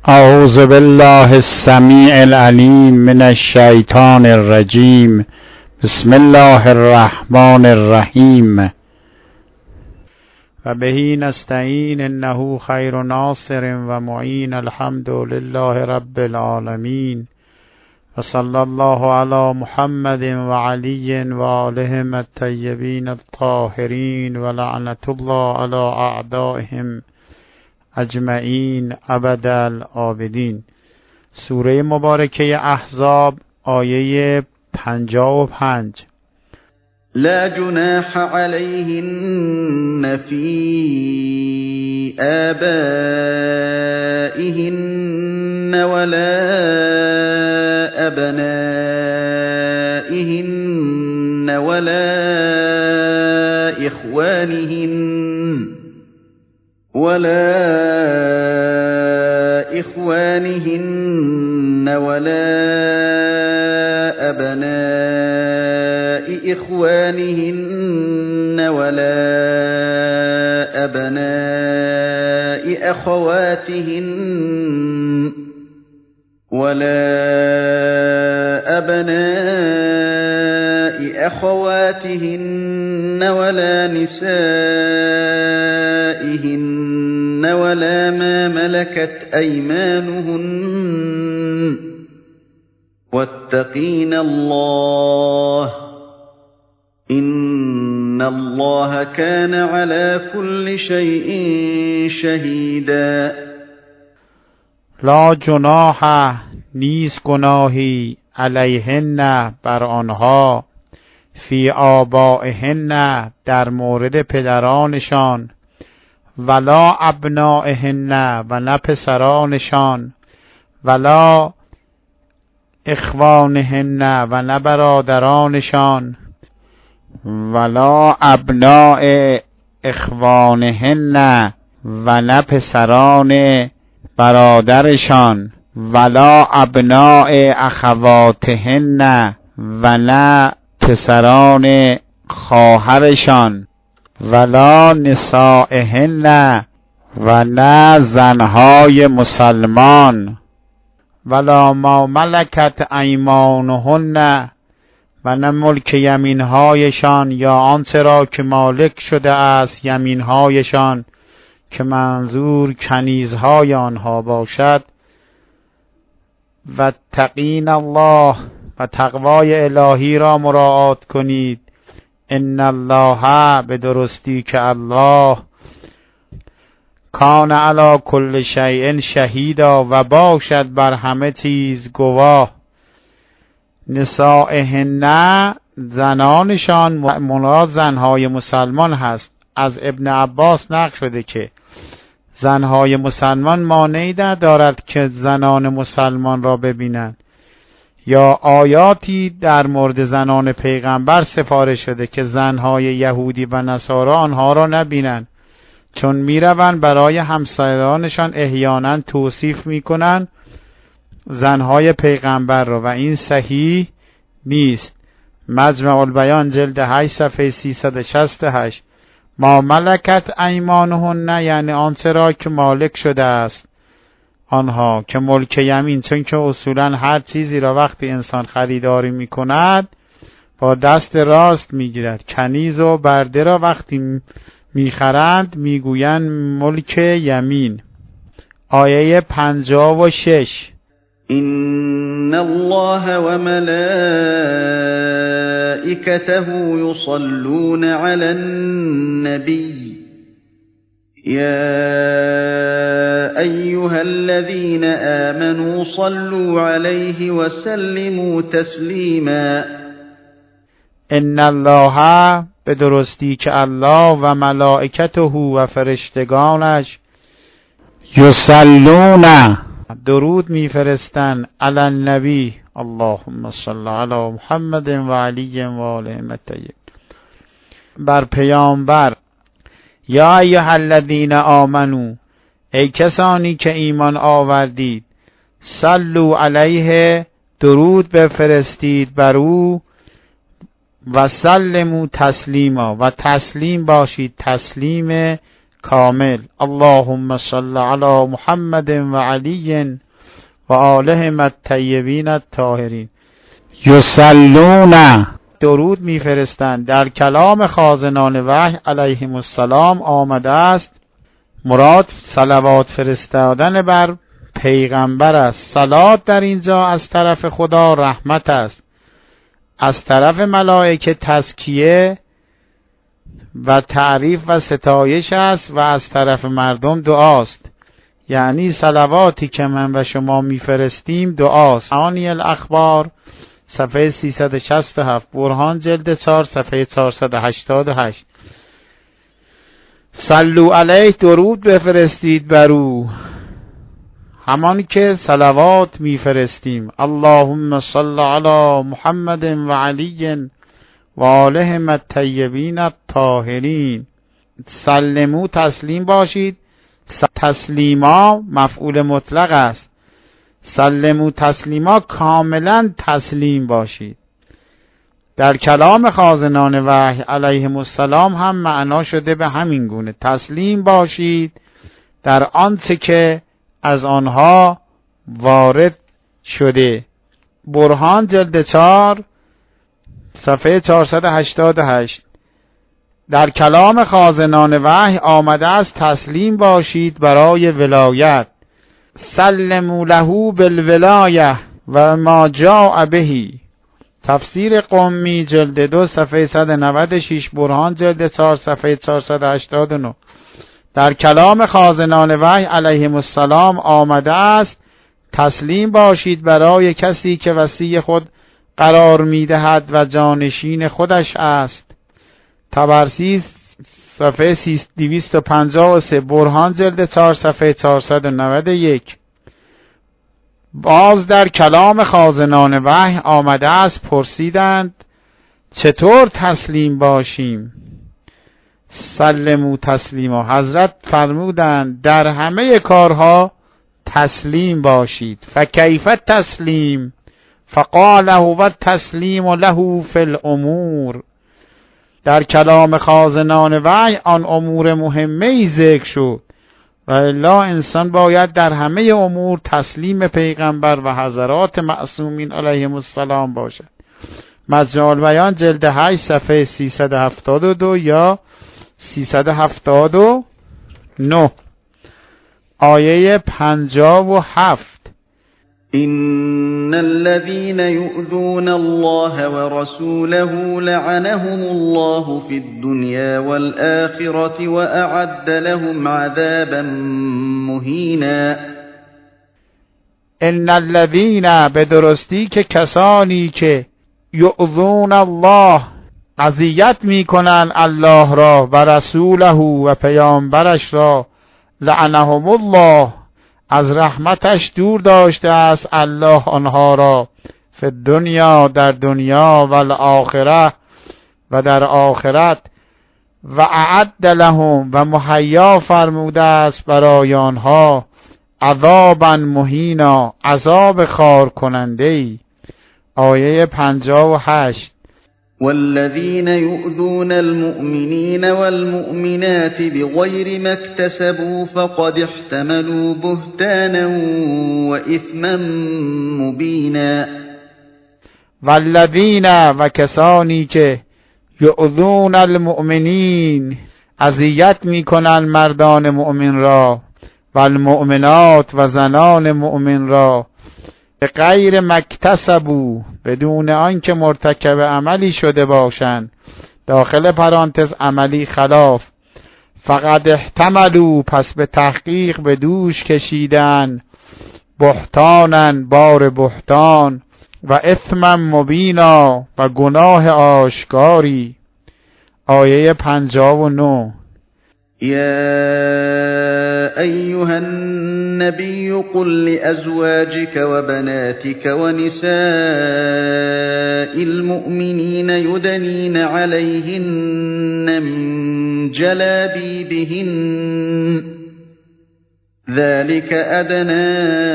اعوذ بالله السمیع العلیم من الشیطان الرجیم. بسم الله الرحمن الرحیم. و بهی نستعین انه خیر ناصر و معین. الحمد لله رب العالمین و صلی الله علی محمد و علی و آلهم الطیبین الطاهرین و لعنت الله علی اعدائهم اجمعین ابد الآبدین. سوره مبارکه احزاب آیه 55. لا جناح عليهن في آبائهن ولا أبنائهن ولا إخوانهن ولا أبناء إخوانهن ولا أبناء أخواتهن ولا نسائهن ولا ما ملكت أيمانهن واتقين الله إن الله كان على كل شيء شهيدا. لا جناح، نیست گناهی، علیهن، بر آنها، فی آبائهن، در مورد پدرانشان، ولا ابنائهن، و نه پسرانشان، ولا اخوانهن، و نه برادرانشان، ولا ابناء اخوانهن، و نه پسران برادرشان، ولا ابناء اخواتهن، و نه پسران خواهرشان، ولا نسائهن، و نه زنهای مسلمان، ولا ما ملکت ایمانهن، و نه ملک یمینهایشان یا آنچه را که مالک شده است یمینهایشان، که منظور کنیزهای آنها باشد. و تقین الله، و تقوای الهی را مراعات کنید. ان الله، به درستی که الله، کان علی کل شیء شهیدا، و باشد بر همه چیز گواه. نسائهن، زنانشان، مراد زنهای مسلمان هست. از ابن عباس نقل شده که زنهای مسلمان مانعی ندارد که زنان مسلمان را ببینند، یا آیاتی در مورد زنان پیغمبر سفارش شده که زنهای یهودی و نصارا آنها را نبینند، چون میروند برای همسرانشان احیانا توصیف میکنند زنهای پیغمبر را، و این صحیح نیست. مجمع البیان جلد 8 صفحه 368. ما ملکت ایمانهن، یعنی آنچه را که مالک شده است آنها، که ملک یمین، چون که اصولا هر چیزی را وقتی انسان خریداری میکند با دست راست میگیرد. کنیز و برده را وقتی میخرند میگویند ملک یمین. آیه 56. إن الله وملائكته يصلون على النبي يا أيها الذين آمنوا صلوا عليه وسلموا تسليما. ان الله، به درستی که الله، و ملائکته، و فرشتگانش، یصلون، درود میفرستند، علی النبی، اللهم صل علی محمد و علی و آلهم الطیبین، بر پیامبر. یا ایها الذین آمنو، ای کسانی که ایمان آوردید، صلوا علیه، درود بفرستید بر او، و سلموا تسلیما، و تسلیم باشید، تسلیم کامل. اللهم صل علی محمد و علی و آلهم الطیبین الطاهرین. یصلون درود میفرستند. در کلام خازنان وحی علیهم السلام آمده است مراد صلوات فرستادن بر پیغمبر است. صلات در اینجا از طرف خدا رحمت است، از طرف ملائکه تزکیه و تعریف و ستایش است و از طرف مردم دعاست. یعنی صلواتی که من و شما میفرستیم دعاست. معانی الاخبار صفحه 367، برهان جلد 4 صفحه 488. صلو علیه درود بفرستید بر او، همان که صلوات میفرستیم. اللهم صل علی محمد و علی و آلهم الطیبین الطاهرین. سلمو تسلیم باشید. تسلیما مفعول مطلق است. سلمو تسلیما کاملا تسلیم باشید. در کلام خازنان وحی علیهم السلام هم معنا شده به همین گونه. تسلیم باشید در آنچه که از آنها وارد شده. برهان جلد 4 صفحه 488. در کلام خازنان وحی آمده است تسلیم باشید برای ولایت. سلموا له بالولایه و ما جاء بهی. تفسیر قمی جلد 2 صفحه 196، برهان جلد 4 صفحه 489. در کلام خازنان وحی علیهم السلام آمده است تسلیم باشید برای کسی که وصی خود قرار میدهد و جانشین خودش است. تبرسی صفحه 253، برهان جلد 4 صفحه 491. باز در کلام خازنان وحی آمده است پرسیدند چطور تسلیم باشیم؟ سلموا تسلیما. حضرت فرمودند در همه کارها تسلیم باشید. فکیف تسلیم؟ فقال هو التسلیم له فی الامور. در کلام خازنان وحی آن امور مهمه‌ای ذکر شد و الا انسان باید در همه امور تسلیم پیغمبر و حضرات معصومین علیهم السلام باشد. مجموع البیان جلد 8 صفحه 372 یا 379. آیه 57. إن الذين يؤذون الله ورسوله لعنهم الله في الدنيا والآخرة وأعد لهم عذابا مهینا. ان الذين به درستی که کسانی که یؤذون الله اذیت میکنن الله را و رسوله و پیامبرش را، لعنهم الله از رحمتش دور داشته است الله آنها را، فی الدنیا در دنیا و الاخره و در آخرت، و اعد لهم و مهیا فرموده است برای آنها عذابا مهینا عذاب خار کننده ای. آیه 58. والذين يؤذون المؤمنين والمؤمنات بغير ما اكتسبوا فقد احتملوا بهتانا وإثما مبينا. والذین و کسانی که یؤذون المؤمنین اذیت میکنن مردان مؤمن را، و المؤمنات و زنان مؤمن را، به غیر مکتسبو بدون آنکه مرتکب عملی شده باشند، داخل پرانتز عملی خلاف، فقد احتملوا پس به تحقیق به دوش کشیدن، بهتانن بار بهتان، و اثما مبینا و گناه آشکاری. آیه 59. يا أيها النبي قل لأزواجك وبناتك ونساء المؤمنين يدنين عليهن من جلابيبهن ذلك أدنى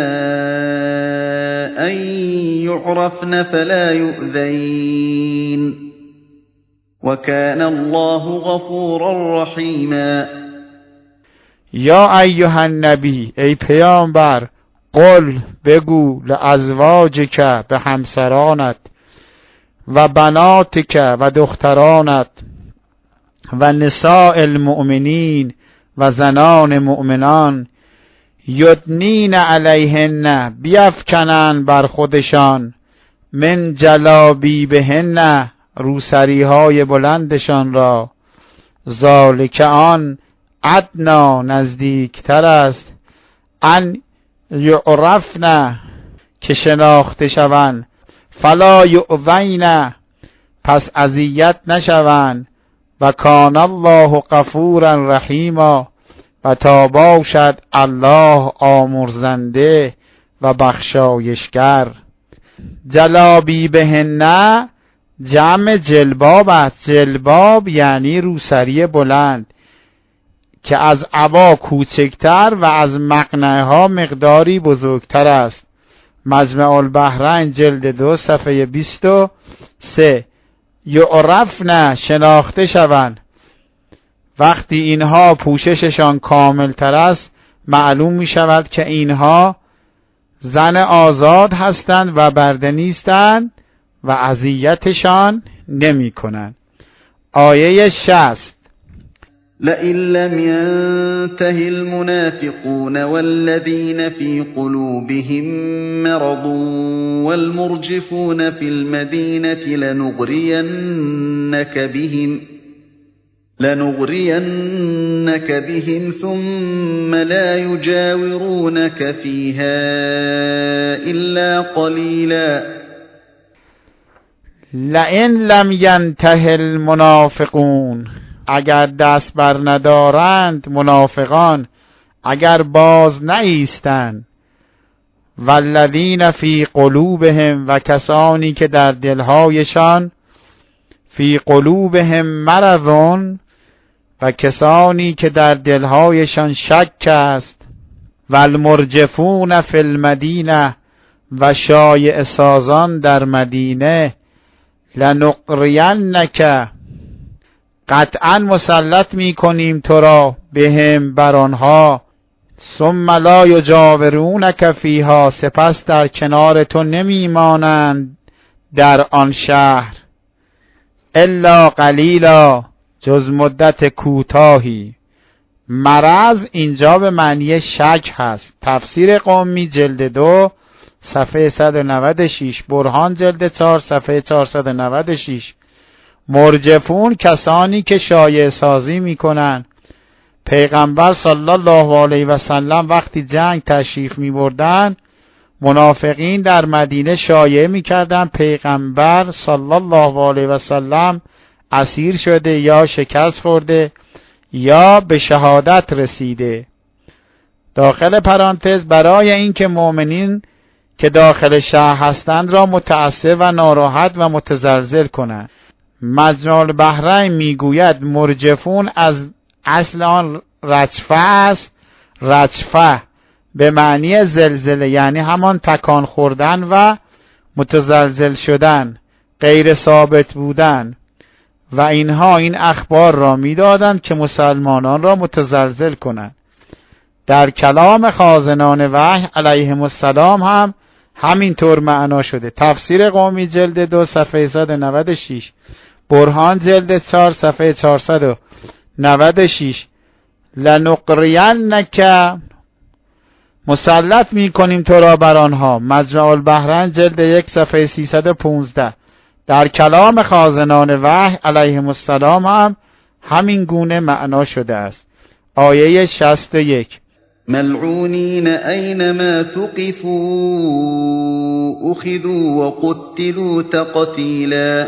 أن يعرفن فلا يؤذين وكان الله غفورا رحيما. یا ایها النبی، ای پیامبر، قل بگو، لازواجک، به همسرانت، و بناتک، و دخترانت، و نساء المؤمنین، و زنان مؤمنان، یدنین علیهن، بیفکنن بر خودشان، من جلابیبهن، روسری های بلندشان را، ذالک آن، ادنا نزدیکتر است، ان یعرفن که شناخته شوند، فلا یؤذین پس اذیت نشوند، و کان الله غفورا رحیما و تا باشد الله آمرزنده و بخشایشگر. جلابیبهن جمع جلباب است. جلباب یعنی روسری بلند که از عبا کوچکتر و از مقنعه ها مقداری بزرگتر است. مجمع البحرین جلد 2 صفحه 23. یعرفن شناخته شوند. وقتی اینها پوشششان کامل تر است معلوم می شود که اینها زن آزاد هستند و برده نیستند و اذیتشان نمی کنند. آیه 60. لئن لم ينته المنافقون والذين في قلوبهم مرض والمرجفون في المدينة لنغرينك بهم ثم لا يجاورونك فيها إلا قليلا. لئن لم ينته المنافقون، اگر دست بر ندارند منافقان، اگر باز نایستند، والذین فی قلوبهم و کسانی که در دلهایشان، فی قلوبهم مرضون و کسانی که در دلهایشان شک است، والمرجفون فی المدینه و شایعه سازان در مدینه، لنغرینک قطعا مسلط می کنیم تو را، بهم بر آنها، ثم لا یجاورونک فیها سپس در کنار تو نمی مانند در آن شهر، الا قلیلا جز مدت کوتاهی. مرض اینجا به معنی شک هست. تفسیر قمی جلد 2 صفحه 196، برهان جلد 4 صفحه 496. مرجفون کسانی که شایعه سازی میکنن. پیغمبر صلی الله علیه و سلم وقتی جنگ تشریف میبردن، منافقین در مدینه شایعه میکردن پیغمبر صلی الله علیه و سلم اسیر شده یا شکست خورده یا به شهادت رسیده. داخل پرانتز برای اینکه مؤمنین که داخل شهر هستند را متعصب و ناراحت و متزلزل کنند. مجمع البحرین میگوید مرجفون از اصل آن رجفه است. رجفه به معنی زلزله، یعنی همان تکان خوردن و متزلزل شدن، غیر ثابت بودن، و اینها این اخبار را میدادند که مسلمانان را متزلزل کنند. در کلام خازنان وحی علیهم السلام هم همینطور معنا شده. تفسیر قمی جلد 2 صفحه 196، برهان جلد 4 صفحه 496. لنقرینک مسلط میکنیم تو را بر آنها. مجمع البحرین جلد 1 صفحه 315. در کلام خازنان وحی علیهم السلام هم همین گونه معنا شده است. آیه 61. ملعونین اینما ثقفوا اخذوا وقتلوا تقتیلا.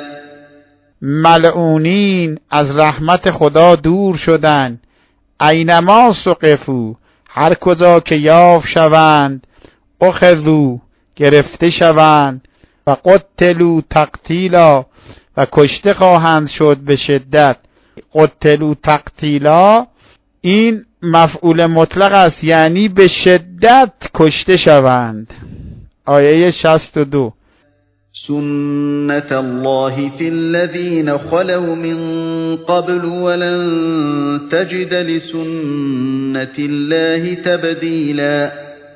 ملعونین از رحمت خدا دور شدند. اینما ثقفوا هر کجا که یافت شوند، اخذوا گرفته شوند، و قتلوا تقتیلا و کشته خواهند شد به شدت. قتلوا تقتیلا این مفعول مطلق است، یعنی به شدت کشته شوند. آیه 62. سُنَّةَ اللَّهِ فِي الَّذِينَ خَلَوْا مِن قَبْلُ وَلَن تَجِدَ لِسُنَّةِ اللَّهِ تَبْدِيلًا.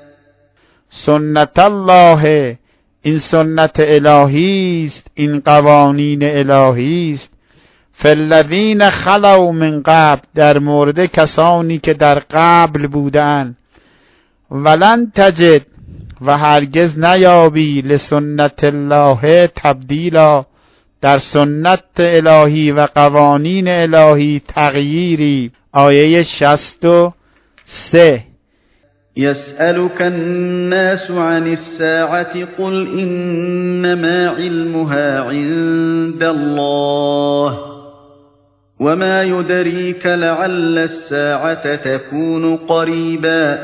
سنت الله، این سنت الهی است، این قوانین الهی است. فی الذین خلوا من قبل، در مورد کسانی که در قبل بودند. ولن تجد، و هرگز نیابی، لسنت الله تبدیلا، در سنت الهی و قوانین الهی تغییری. آیه 63. يسألك الناس عن الساعة قل إنما علمها عند الله وما يدريك لعل الساعة تكون قريبا.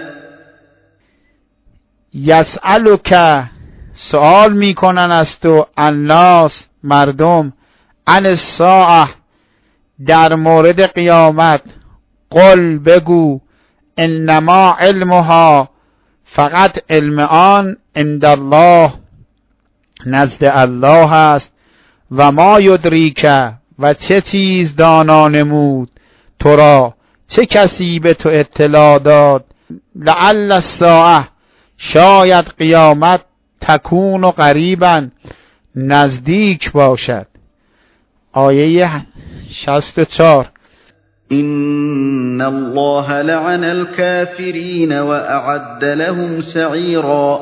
یسألک، سؤال میکنن از تو، الناس، مردم، عن الساعه، در مورد قیامت. قل، بگو، انما علمها، فقط علم آن، عند الله، نزد الله است. و ما یدریک، و چه چیز دانا نمود تو را، چه کسی به تو اطلاع داد، لعل الساعه، شاید قیامت، تکون و قریبا، نزدیک باشد. آیه 64. إن الله لعن الكافرين وأعد لهم سعيرا.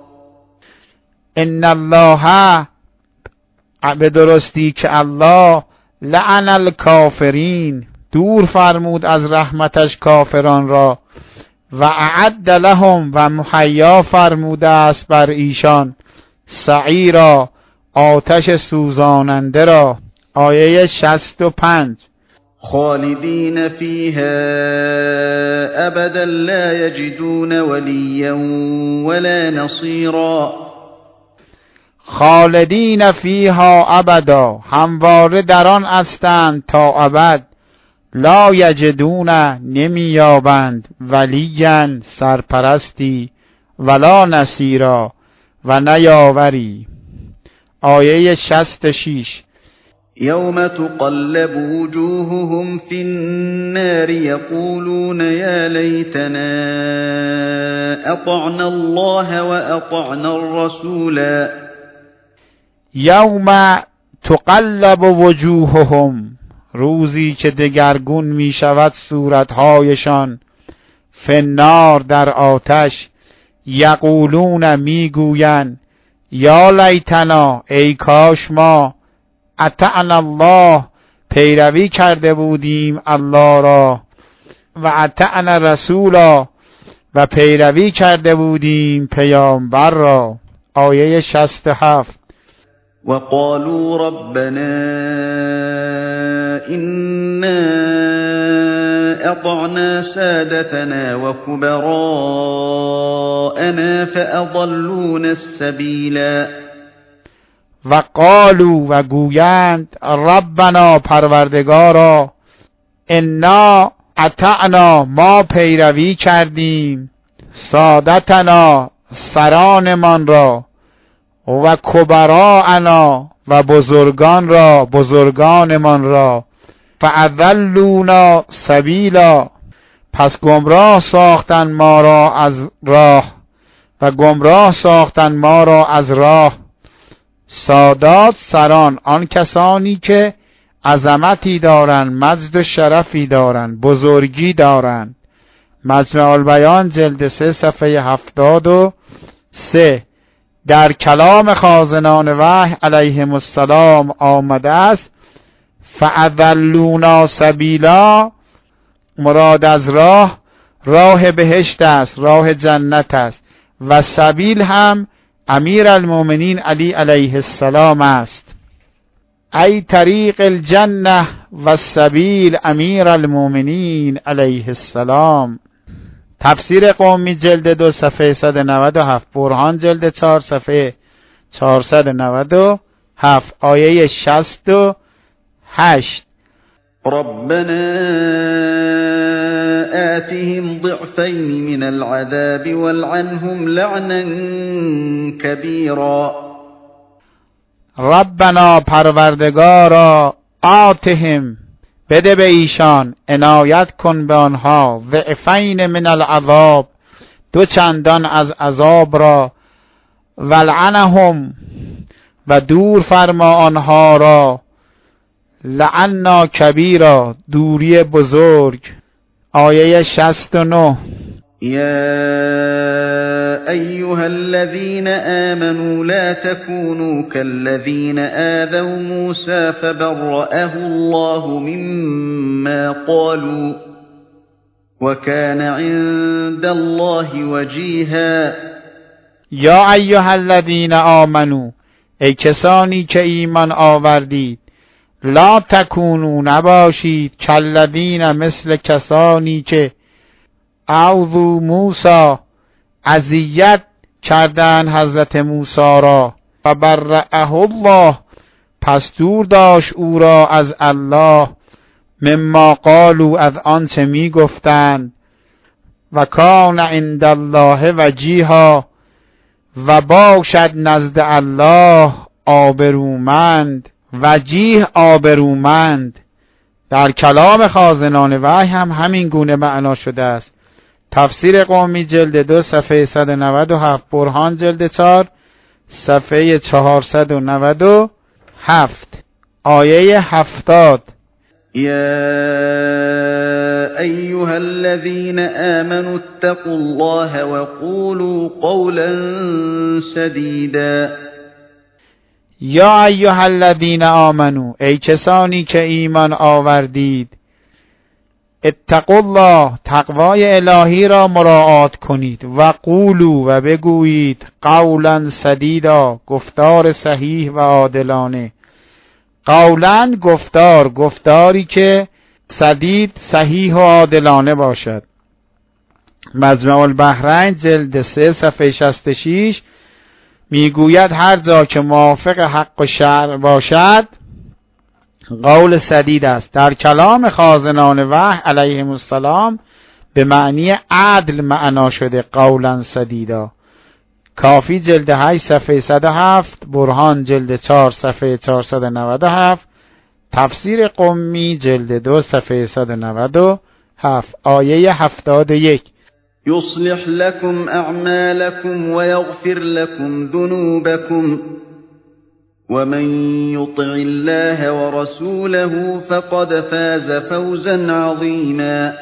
ان الله، به درستی که الله، لعن الکافرین، دور فرمود از رحمتش کافران را، و اعد لهم، و مهیا فرموده است بر ایشان، سعیرا، آتش سوزاننده را. آیه 65. خالدين فيها أبدا لا يجدون وليا ولا نصيرا. خالدین فیها ابدا، همواره در آن هستند تا ابد. لا یجدون، نمییابند، ولیا، سرپرستی، ولا نصیرا، و نیاوری. آیه 66. يوم تقلب وجوههم في النار يقولون يا ليتنا أطعنا الله وأطعنا الرسولا. یوم تقلب وجوههم، روزی که دگرگون می شود صورتهایشان، فی النار، در آتش. یقولون، میگویند، یا لیتنا، ای کاش ما، اطعنا الله، پیروی کرده بودیم الله را، و اطعنا رسولا، و پیروی کرده بودیم پیامبر را. آیه 67. وقالوا ربنا إنا أطعنا سادتنا وكبراءنا فأضلونا السبيلا. و قالوا، و گویند، ربنا، پروردگارا، انا اطعنا، ما پیروی کردیم، سادتنا، سرانمان را، و کبراءنا، و بزرگان را، بزرگانمان را، فاضلونا سبیلا، پس گمراه ساختن ما را از راه، و گمراه ساختن ما را از راه. سادات، سران، آن کسانی که عظمتی دارند، مجد و شرفی دارند، بزرگی دارند. مجمع البیان جلد 3 صفحه 73. در کلام خازنان وحی علیهم السلام آمده است فاضلونا سبیلا، مراد از راه بهشت است، راه جنت است، و سبیل هم امیر المؤمنین علی علیه السلام است. ای طریق الجنه و سبیل امیر المؤمنین علیه السلام. تفسیر قومی جلد 2 صفحه 197، برهان جلد 4 صفحه 497. آیه 68. ربنا آتهم ضعفين من العذاب والعنهم لعنا كبيرا. ربنا پروردگارا آتهم بده به ایشان، عنایت کن به آنها، ضعفین من العذاب 2 چندان از عذاب را، ولعنهم و دور فرما آنها را، لعنا کبیرا دوری بزرگ. آیه 69. يا أيها الذين آمنوا لا تكونوا كالذين آذوا موسى فبرأه الله مما قالوا وكان عند الله وجيها. یا ایها الذین آمنو، ای کسانی که ایمان آوردید، لا تکونو نباشید، کالذین مثل کسانی که اذوا موسی اذیت کردن حضرت موسی را، فبرأه الله پس دور داشت او را از الله، مما قالوا از آنچه می گفتند، و کان عند الله وجیها و باشد نزد الله آبرومند. وجیه آبرومند در کلام خازنان وحی هم همین گونه معنا شده است. تفسیر قمی جلد 2 صفحه 197، برهان جلد 4 صفحه 497. آیه 70. يا أيها الذين آمنوا اتقوا الله وقولوا قولا سديدا. یا ایها الذین آمنو، ای کسانی که ایمان آوردید، اتقوا الله تقوای الهی را مراعات کنید، و قولوا و بگویید، قولا سدیدا گفتار صحیح و عادلانه. قولا گفتاری که سدید صحیح و عادلانه باشد. مجمع البحرین جلد 3 صفحه 66 میگوید هر جا که موافق حق و شرع باشد قول سدید است. در کلام خازنان وحی علیهم السلام به معنی عدل معنا شده قولا سدیدا. کافی جلد 8 صفحه 107، برهان جلد 4 صفحه 497، تفسیر قمی جلد 2 صفحه 197. آیه 71. يصلح لكم أعمالكم ويغفر لكم ذنوبكم ومن يطع الله ورسوله فقد فاز فوزا عظيما.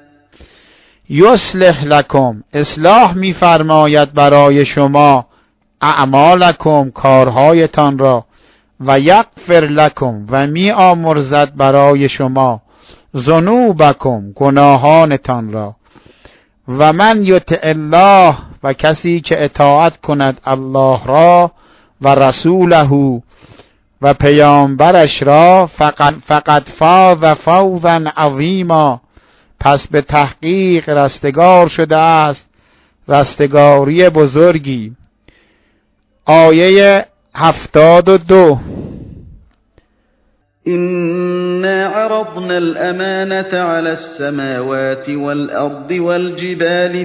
یصلح لکم اصلاح می‌فرماید برای شما، اعمالکم کارهایتان را، و یغفر لکم و می‌آمرزد برای شما، ذنوبکم گناهانتان را. و من یطع الله و کسی که اطاعت کند الله را و رسوله و پیامبرش را، فقد فاز فوزا عظیما پس به تحقیق رستگار شده است رستگاری بزرگی. آیه 72. إنا عرضنا الأمانة على السماوات والأرض والجبال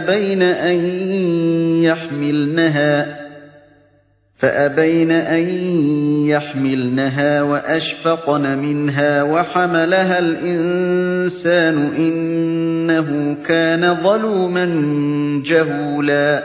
فأبين أن يحملنها وأشفقن منها وحملها الإنسان إنه كان ظلوما جهولا.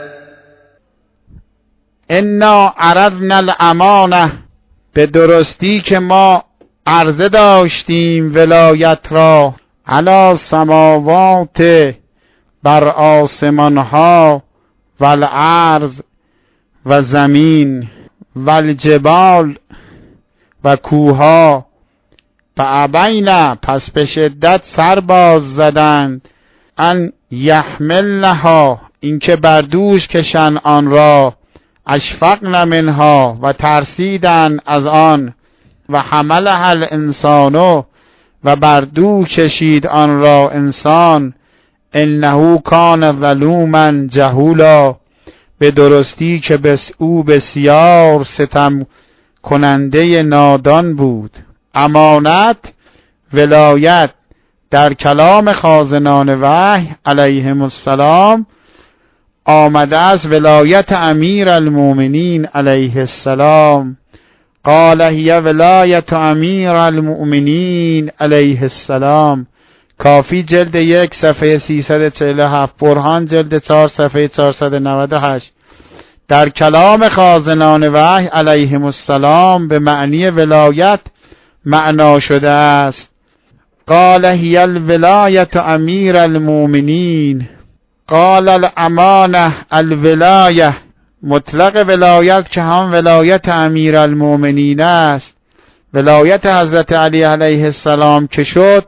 انا عرضنا الامانه، به درستی که ما عرضه داشتیم ولایت را، علی سماوات بر آسمانها، و الارض و زمین، و الجبال و کوها، فابین پس به شدت سر باز زدند، ان یحملنها اینکه بر دوش کشن آن را، اشفقن منها و ترسیدن از آن، و حملها الانسان و بر دو کشید آن را انسان، انه کان ظلوما جهولا به درستی که او بسیار ستم کننده نادان بود. امانت ولایت در کلام خازنان وحی علیهم السلام آمده از ولایت امیر المؤمنین علیه السلام، قال هی ولایت امیر المؤمنین علیه السلام. کافی جلد 1 صفحه 347، برهان جلد 4 صفحه 498. در کلام خازنان وحی علیهم السلام به معنی ولایت معنا شده است. قال هی الولایت امیر المؤمنین. قال الامانه الولایه. مطلق ولایت که هم ولایت امیر المؤمنین است. ولایت حضرت علی علیه السلام که شد،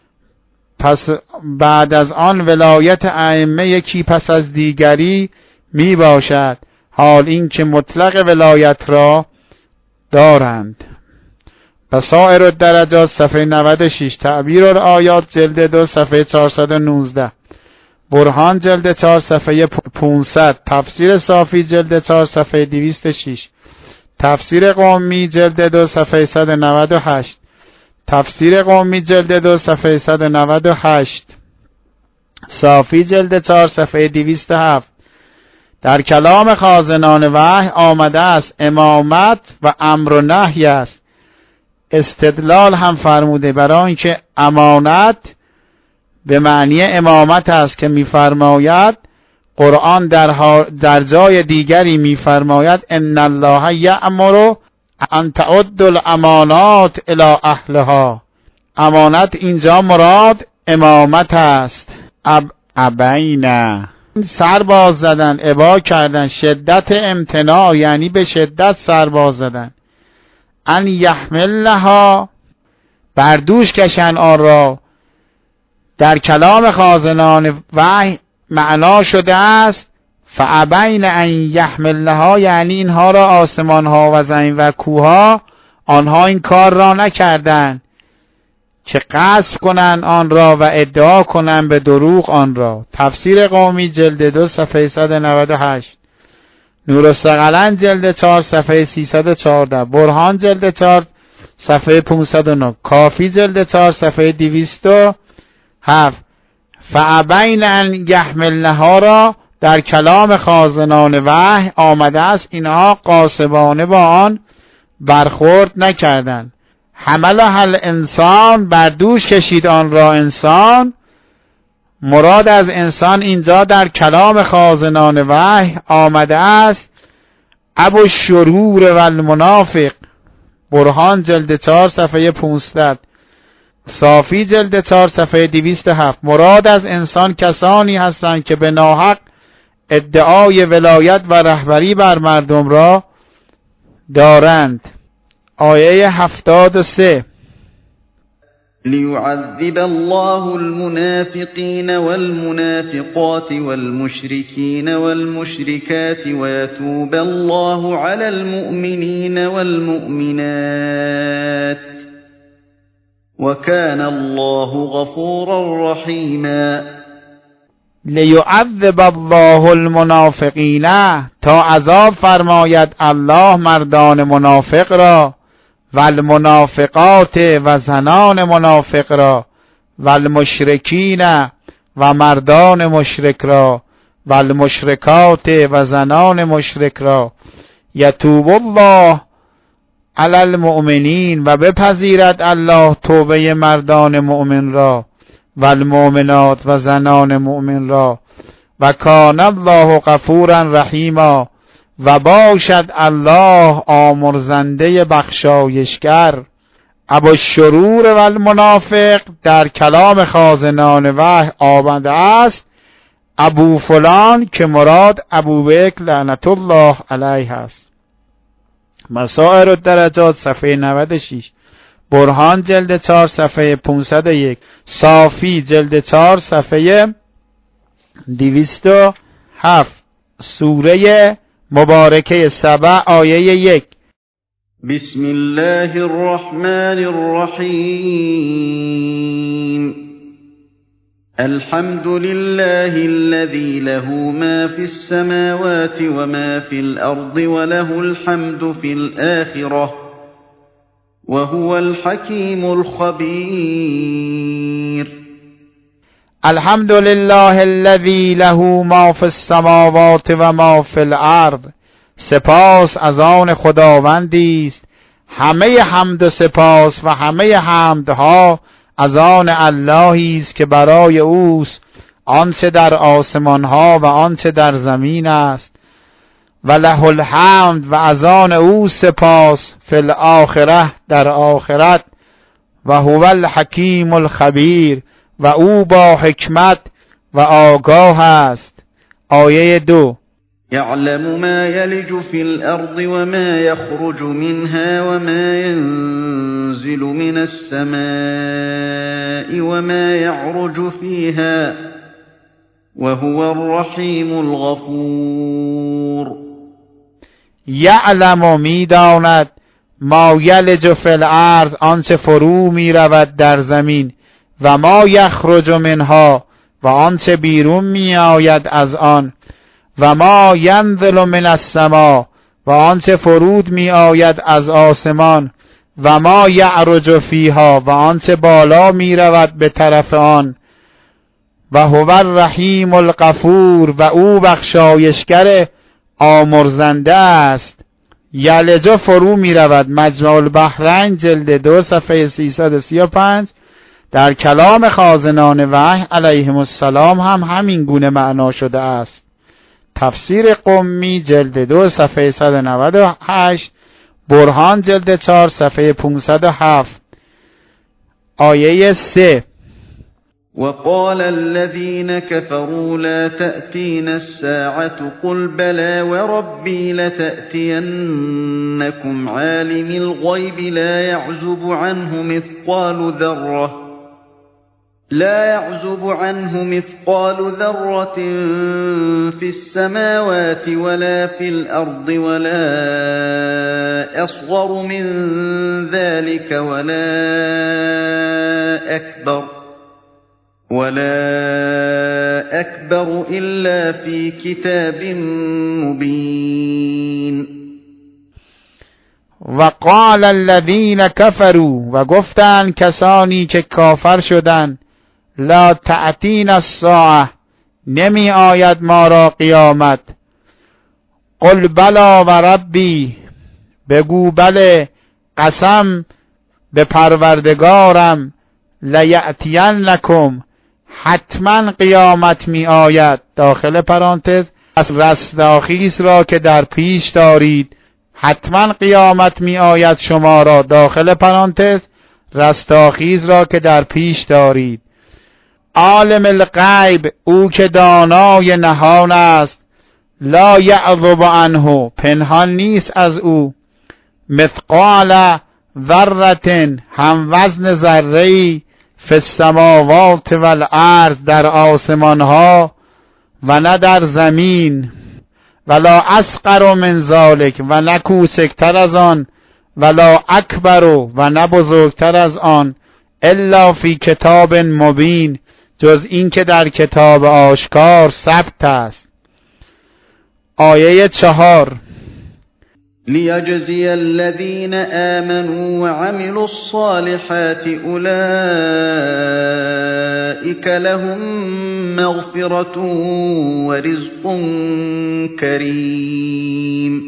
پس بعد از آن ولایت ائمه یکی پس از دیگری می باشد، حال این که مطلق ولایت را دارند. بصائر الدرجات صفحه 96، تعبیر الآیات جلد 2 صفحه 419، برهان جلد 4 صفحه 500، تفسیر صافی جلد 4 صفحه 206، تفسیر قمی جلد 2 صفحه 198، تفسیر قمی جلد 2 صفحه 198، صافی جلد 4 صفحه 207. در کلام خازنان وحی آمده است امامت و امر و نهی است. استدلال هم فرموده برای اینکه امانت به معنی امامت است که می‌فرماید قرآن در جای دیگری می‌فرماید ان الله یأمر ان تعدوا الامانات الی اهلها. امانت اینجا مراد امامت است. ابینا سر باز زدن، ابا کردن، شدت امتناع یعنی به شدت سر باز زدن. ان یحملنها بردوش کشن آن را. در کلام خازنان وحی معنا شده است فابین ان یحملنها، یعنی اینها را آسمان ها و زمین و کوها آنها این کار را نکردند که غصب کنند آن را و ادعا کنند به دروغ آن را. تفسیر قومی جلد 2 صفحه 198، نور الثقلین جلد 4 صفحه 314، برهان جلد 4 صفحه 509، کافی جلد 4 صفحه 207. فابین ان یحملنها را در کلام خازنان وحی آمده است اینها غاصبانه با آن برخورد نکردند. حملها الانسان بردوش کشید آن را انسان. مراد از انسان اینجا در کلام خازنان وحی آمده است ابو الشرور و المنافق، برهان جلد 4 صفحه 500، صافی جلد 4 صفحه 207. مراد از انسان کسانی هستند که به ناحق ادعای ولایت و رهبری بر مردم را دارند. آیه 73. لیعذب الله المنافقین والمنافقات والمشرکین والمشرکات ويتوب الله على المؤمنین والمؤمنات وكان الله غفورا رحیما. لیعذب الله المنافقین، تا عذاب فرماید الله مردان منافق را، و المنافقات و زنان منافق را، و المشرکین و مردان مشرک را، و المشرکات و زنان مشرک را. یتوب الله علی المؤمنین، و بپذیرد الله توبه مردان مؤمن را، و المؤمنات و زنان مؤمن را. و کان الله غفورا رحیما، و باشد الله آمرزنده بخشایشگر. ابوالشرور و المنافق در کلام خازنان وحی آمده است ابو فلان که مراد ابوبکر لعنت الله علیه است. بصائر الدرجات صفحه 96، برهان جلد 4 صفحه 501، صافی جلد 4 صفحه 207. سوره مبارکه سبع آیه 1. بسم الله الرحمن الرحیم. الحمد لله الذي له ما في السماوات وما في الأرض وله الحمد في الآخرة وهو الحكيم الخبير. الحمد لله الذي له ما في السماوات و ما في الارض. سپاس از آن خداوندی است همه حمد و سپاس و همه حمدها از آن اللهی است که برای اوست آنچه در آسمان ها و آنچه در زمین است. و له الحمد و از آن او سپاس فی الاخره در آخرت. و هو الحکیم الخبیر و او با حکمت و آگاه است. آیه 2 يعلم ما يلج في الأرض وما يخرج منها وما ينزل من السماء وما يعرج فيها وهو الرحيم الغفور. یعلم میداند ما یلج فی الارض آنچه فرو می رود در زمین و ما یخرج منها و آنچه بیرون می آید از آن و ما ینزل من السما و آنچه فرود می آید از آسمان و ما یعرج فیها و آنچه بالا می رود به طرف آن. و هو الرحیم الغفور و او بخشایشگر آمرزنده است. یلج فرو می رود. مجمع البحرین جلد 2 صفحه 335. در کلام خازنان وحی علیهم السلام هم همین گونه معنا شده است. تفسیر قمی جلد 2 صفحه 198. برهان جلد 4 صفحه 507. آیه 3 وقال الذين كفروا لا تأتينا الساعة قل بلى وربي لتأتينكم عالم الغيب لا يعزب عنه مثقال ذرة في السماوات ولا في الأرض ولا أصغر من ذلك ولا أكبر إلا في كتاب مبين. وقال الذين كفروا و گفتند کسانی که کافر شدند لا تأتین الساعه نمی آید ما را قیامت. قل بلا و ربی بگو بله قسم به پروردگارم لیأتینکم حتما قیامت می آید داخل پرانتز از رستاخیز را که در پیش دارید. حتما قیامت می آید شما را داخل پرانتز رستاخیز را که در پیش دارید. عالم الغیب او که دانای نهان است. لا یعذب عنه پنهان نیست از او. مثقال ذره هم وزن ذره‌ای فی السماوات والارض در آسمان ها و نه در زمین. ولا اصغر من ذلک و نه کوچکتر از آن. ولا اکبر و نه بزرگتر از آن. الا فی کتاب مبین جز این که در کتاب آشکار ثبت است. آیه 4 لیجزی الذین آمنوا وعملوا الصالحات اولئک لهم مغفرة ورزق کریم.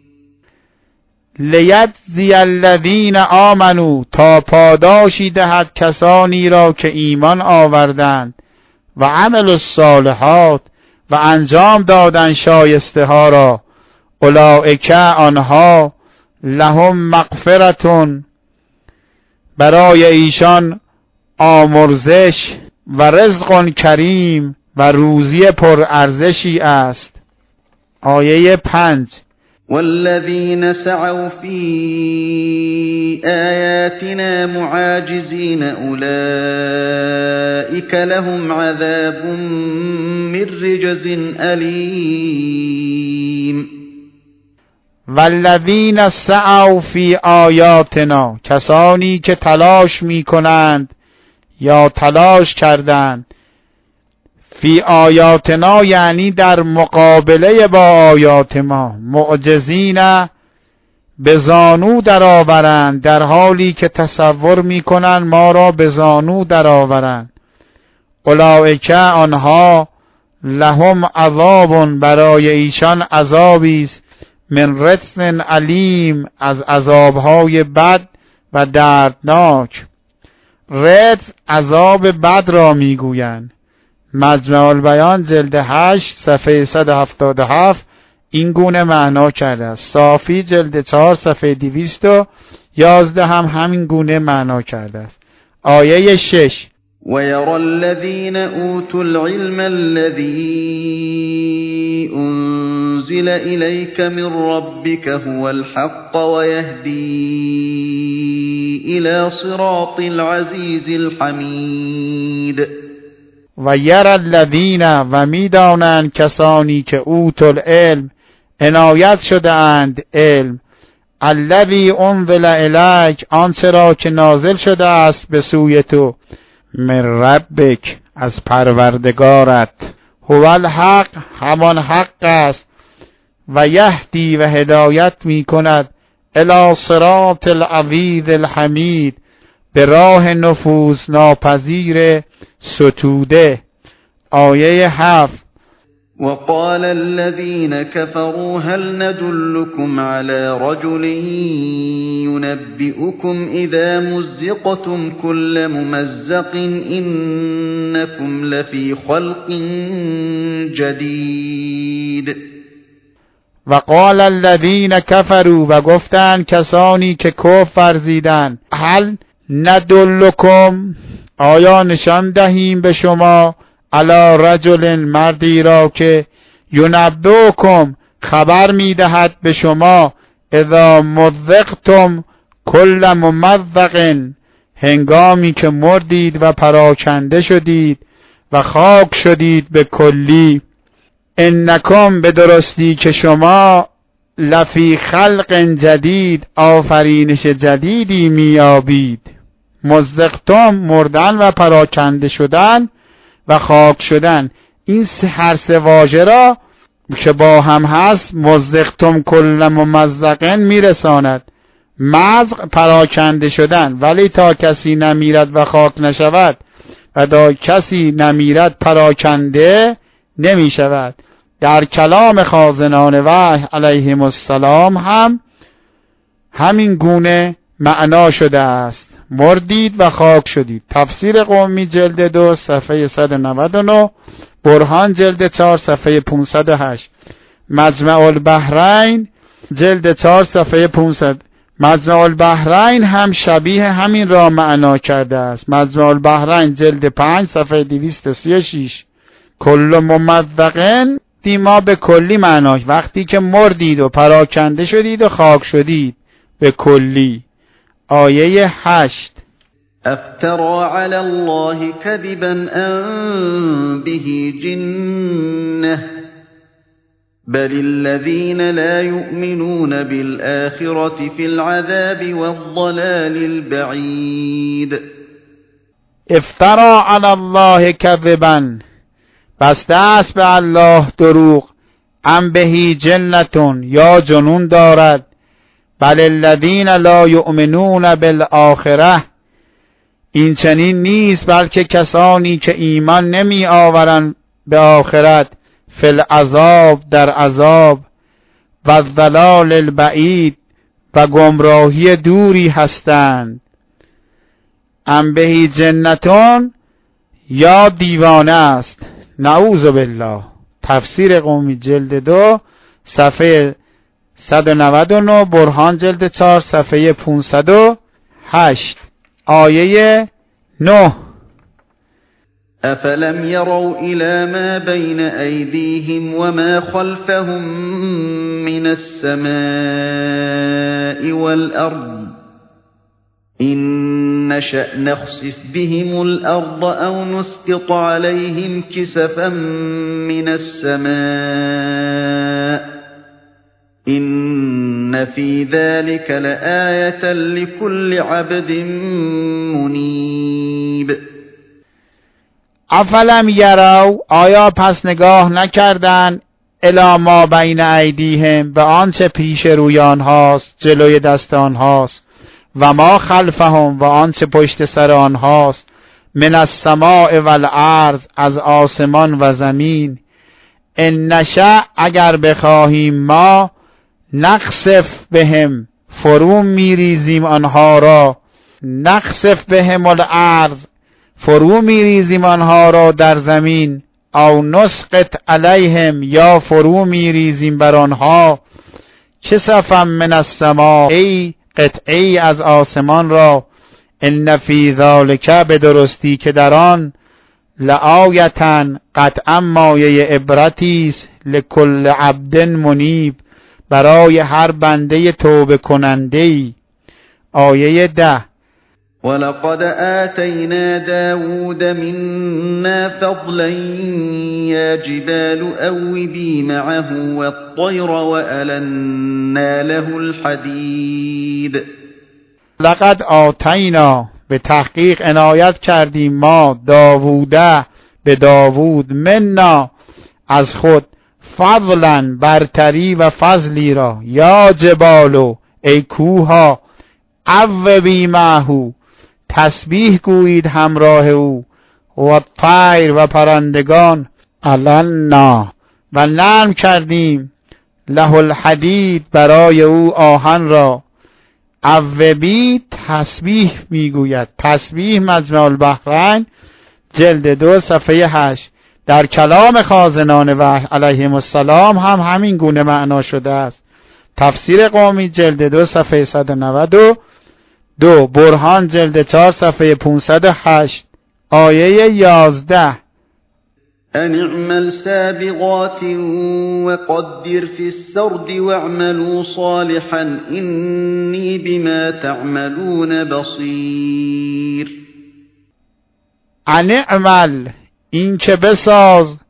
لیجزی الذین آمنوا تا پاداشی دهد کسانی را که ایمان آوردند و عمل الصالحات و انجام دادن شایسته ها را. اولئک آنها لهم مغفرة برای ایشان آمرزش و رزق کریم و روزی پرارزشی است. آیه 5 والذین سعوا فی آیاتنا معاجزین اولئک لهم عذاب من رجز الیم. والذین سعوا فی آیاتنا کسانی که تلاش می کنند یا تلاش کردند فی آیاتنا یعنی در مقابله با آیات ما. معجزین به زانو درآورند در حالی که تصور می کنند ما را به زانو درآورند. اولئک آنها لهم عذاب برای ایشان عذابی است من رجز علیم، از عذابهای بد و دردناک. رجز عذاب بد را میگویند. مجمع البیان جلد 8 صفحه 177 این گونه معنا کرده است. صافی جلد 4 صفحه 211 هم همین گونه معنا کرده است. آیه 6: وَيَرَى الَّذِينَ أُوتُوا الْعِلْمَ الَّذِي أُنزِلَ إِلَيْكَ مِن رَّبِّكَ هُوَ الْحَقَّ وَيَهْدِي إِلَى صِرَاطِ الْعَزِيزِ الْحَمِيدِ. و یرى الذین، و میدانند کسانی که اوتوا العلم، عنایت شده اند علم، الذی انزل الیک، آنچه را که نازل شده است به سوی تو، من ربک، از پروردگارت، هو الحق، همان حق است، و یهدی، و هدایت می کند، الی صراط العزیز الحمید، به راه نفوذ ناپذیر ستوده. آیه 7: وقال الذين كفروا هل ندلكم على رجل ينبئكم إذا مزقتم كل ممزق إنكم لفي خلق جديد. وقال الذين كفروا، و گفتند کسانی که کفر ورزیدند، هل ندلکم، آیا نشان دهیم به شما، علی رجل، مردی را که ینبئکم، خبر میدهد به شما، اذا مزقتم کل ممزق، هنگامی که مردید و پراکنده شدید و خاک شدید به کلی، انکم، به درستی که شما، لفی خلق جدید، آفرینش جدیدی میابید. مزقتم، مردن و پراکنده شدن و خاک شدن، این هر سه واژه را که با هم هست مزقتم کل ممزقن میرساند. مزق پراکنده شدن، ولی تا کسی نمیرد و خاک نشود و تا کسی نمیرد پراکنده نمی شود. در کلام خازنان وحی علیهم السلام هم همین گونه معنا شده است. مردید و خاک شدید. تفسیر قمی جلد 2 صفحه 199، برهان جلد 4 صفحه 508، مجمع البحرین جلد 4 صفحه 500. مجمع البحرین هم شبیه همین را معنا کرده است. مجمع البحرین جلد 5 صفحه 236. کل ممزقن دیما به کلی معناش، وقتی که مردید و پراکنده شدید و خاک شدید به کلی. آیه 8: افترى علی الله کذبا ام به جنه بل الذین لا یؤمنون بالآخرة فی العذاب والضلال البعید. افترى علی الله کذبا، بسته است به الله دروغ، ام بهی جنتون، یا جنون دارد، بل الذین لا یؤمنون بالآخرة، این چنین نیست، بلکه کسانی که ایمان نمی آورند به آخرت، فی العذاب، در عذاب، و الضلال البعید، و گمراهی دوری هستند. ام بهی جنتون، یا دیوانه است، نعوذ بالله. تفسیر قمی جلد 2 صفحه 199، برهان جلد 4 صفحه 508. آیه 9: افلم يروا الى ما بين ايديهم وما خلفهم من السماء والارض إن نشأ نخسف بهم الأرض أو نسقط عليهم كسفا من السماء إن في ذلك لآية لكل عبد منيب. افلم یروا، آیا پس نگاه نکردند، الی ما بین ایدیهم، به آنچه پیش روی آنهاست، جلوی دست آنهاست، و ما خلفهم، و آنچه پشت سر آنهاست، من السماء والارض، از آسمان و زمین، ان نشأ، اگر بخواهیم ما، نخسف بهم فرو میریزیم آنها را، نخسف بهم الارض فرو میریزیم آنها را در زمین، او نسقط علیهم یا فرو میریزیم بر آنها کسفا من السماء ای قطعی از آسمان را، ان فی ذلک به درستی که در آن لآیةً قطعا مایه عبرتی است لکل عبد منیب برای هر بنده توبه کننده ای. آیه 10 ولقد آتینا داود منا فضلا یا جبال اوبی معه والطیر وألنا له الحدید. لقد آتینا به تحقیق عنایت کردیم ما داووده به داوود منا از خود فضلا برتری و فضلی را، یا جبالو ای کوها اوبی معه تسبیح گویید همراه او، و طیر و پرندگان علنا و نرم کردیم له الحدید برای او آهن را. اوبی تسبیح میگوید. تسبیح مجمع البحرین جلد 2 صفحه 8. در کلام خازنان وحی علیهم السلام هم همین گونه معنا شده است. تفسیر قومی جلد 2 صفحه 192. برهان جلد 4 صفحه 508. آیه 11 ان اعمل سابغات وقدر في السرد واعملوا صالحا إني بما تعملون بصير. ان اعمل این که بساز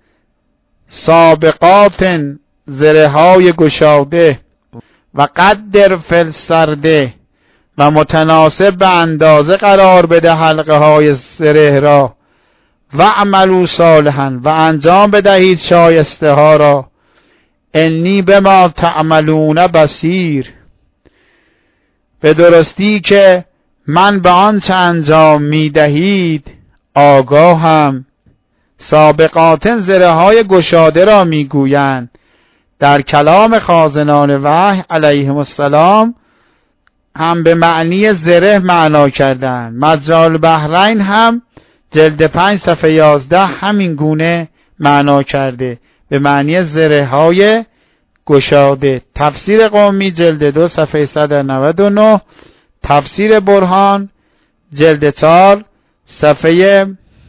سابقات زره های گشاده و قدر فی السرد و متناسب به اندازه قرار بده حلقه های زره را، و عملو صالحا و انجام بدهید شایسته ها را، انی بما تعملون بصیر به درستی که من به آنچه انجام میدهید آگاهم. سابقات زره های گشاده را میگویند. در کلام خازنان وحی علیهم السلام هم به معنی زره معنا کردند. مجمع البحرین هم جلد 5 صفحه 11 همین گونه معنا کرده به معنی زره های گشاده. تفسیر قومی جلد 2 صفحه 199. تفسیر برهان جلد 4 صفحه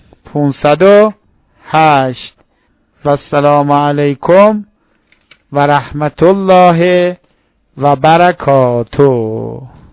508. و السلام علیکم و رحمت الله و برکاته.